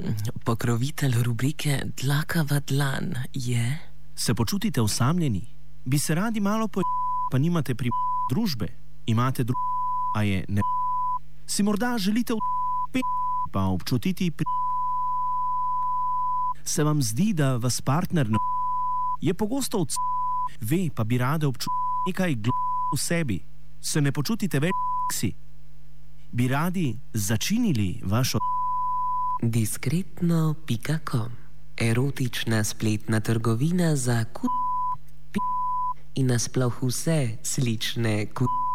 Pokrovitelj rubrike Dlaka v dlan je... Se počutite osamljeni? Bi se radi malo pa nimate družbe? Imate a je ne... Si morda želite pa občutiti Se vam zdi, da vas partner ne... Je pogosto ve, pa bi rade občutiti nekaj v sebi. Se ne počutite več Bi radi začinili vašo... Diskretno.com. Erotična spletna trgovina za in nasploh vse slične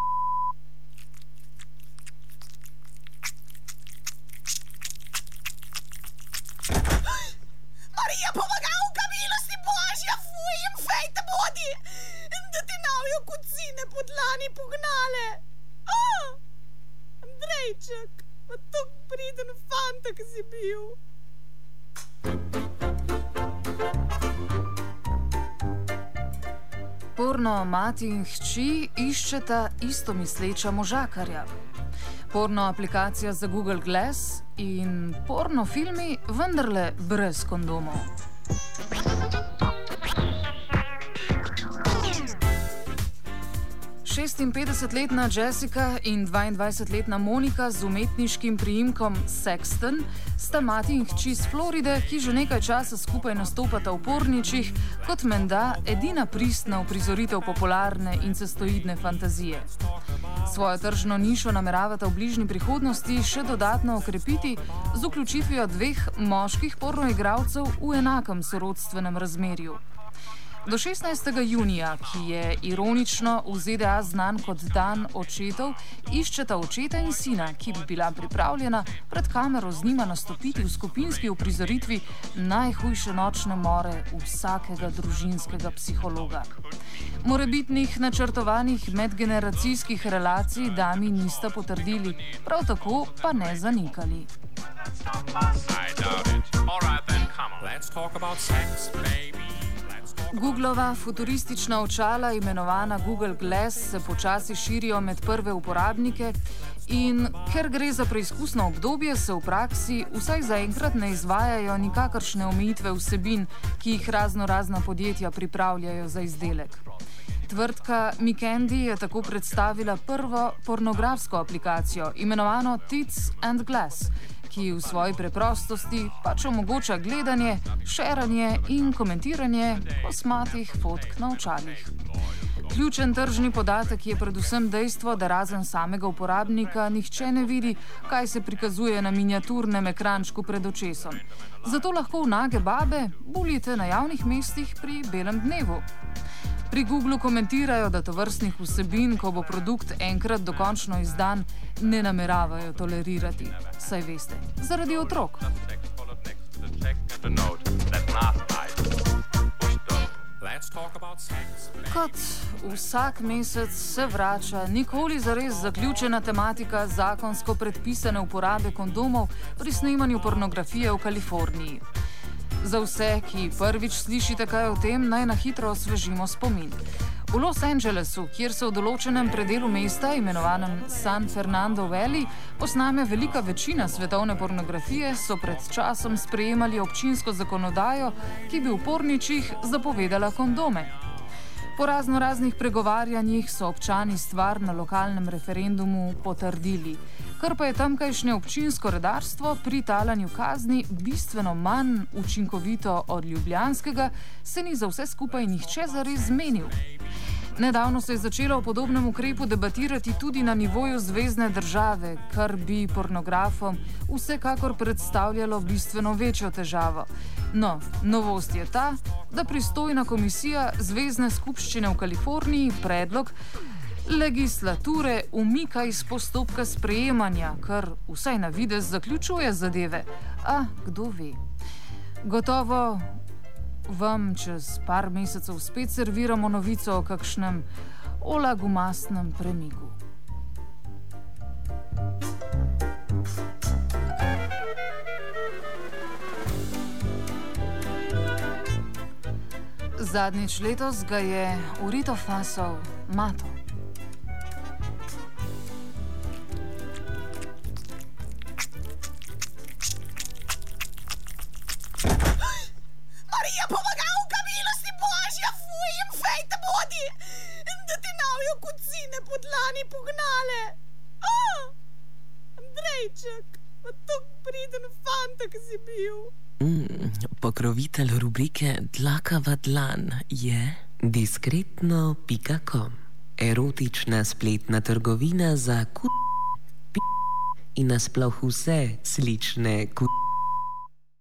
Marija, pomagavka, milosti Božja, fuj jim fejte bodi, da ti navijo kucine po dlani pognale. Andrejček, pa tok priden fanta, ki si bil. Porno mati in hči iščeta istomisleča možakarja. Porno aplikacija za Google Glass in porno filmi vendarle brez kondomov. Šestinpetdesetletna Jessica in 22-letna Monika z umetniškim priimkom Sexton sta mati in hči z Floride, ki že nekaj časa skupaj nastopata v porničih, kot menda edina pristna uprizoritev popularne incestoidne fantazije. Svojo tržno nišo nameravata v bližnji prihodnosti še dodatno okrepiti z vključitvijo dveh moških pornoigralcev v enakem sorodstvenem razmerju. Do 16. junija, ki je ironično v ZDA znan kot dan očetov, iščeta očeta in sina, ki bi bila pripravljena pred kamero z njima nastopiti v skupinski uprizoritvi najhujše nočne more vsakega družinskega psihologa. Morebitnih načrtovanih medgeneracijskih relacij dami nista potrdili, prav tako pa ne zanikali. Googlova futuristična očala, imenovana Google Glass, se počasi širijo med prve uporabnike in ker gre za preizkusno obdobje, se v praksi vsaj zaenkrat ne izvajajo nikakršne omejitve vsebin, ki jih razna podjetja pripravljajo za izdelek. Tvrdka Mikendi je tako predstavila prvo pornografsko aplikacijo, imenovano Tits and Glass, ki v svoji preprostosti pač omogoča gledanje, šeranje in komentiranje kosmatih fotk na očalih. Ključen tržni podatek je predvsem dejstvo, da razen samega uporabnika nihče ne vidi, kaj se prikazuje na miniaturnem ekrančku pred očesom. Zato lahko nage babe bulite na javnih mestih pri belem dnevu. Pri Googlu komentirajo, da tovrstnih vsebin, ko bo produkt enkrat dokončno izdan, ne nameravajo tolerirati. Saj veste, zaradi otrok. Kot vsak mesec se vrača nikoli zares zaključena tematika zakonsko predpisane uporabe kondomov pri snemanju pornografije v Kaliforniji. Za vse, ki prvič slišite kaj o tem, naj na hitro osvežimo spomin. V Los Angelesu, kjer se v določenem predelu mesta, imenovanem San Fernando Valley, posname velika večina svetovne pornografije, so pred časom sprejemali občinsko zakonodajo, ki bi v porničih zapovedala kondome. Po raznoraznih pregovarjanjih so občani stvar na lokalnem referendumu potrdili, kar pa je tamkajšnje občinsko redarstvo pri talanju kazni bistveno manj učinkovito od ljubljanskega, se ni za vse skupaj nihče zares zmenil. Nedavno se je začelo o podobnem ukrepu debatirati tudi na nivoju zvezne države, kar bi pornografom vsekakor predstavljalo bistveno večjo težavo. No, novost je ta, da pristojna komisija Zvezne skupščine v Kaliforniji predlog legislature umika iz postopka sprejemanja, kar vsaj na videz zaključuje zadeve. A kdo ve? Gotovo vam čez par mesecev spet serviramo novico o kakšnem olagumastnem premiku. Zadnjič letos ga je urito fasal Mato. jo kucine po dlani pognale. Andrejček, pa tako priden fantek si bil. Pokrovitelj rubrike Dlaka v dlan je diskretno.com, erotična spletna trgovina za in nasploh vse slične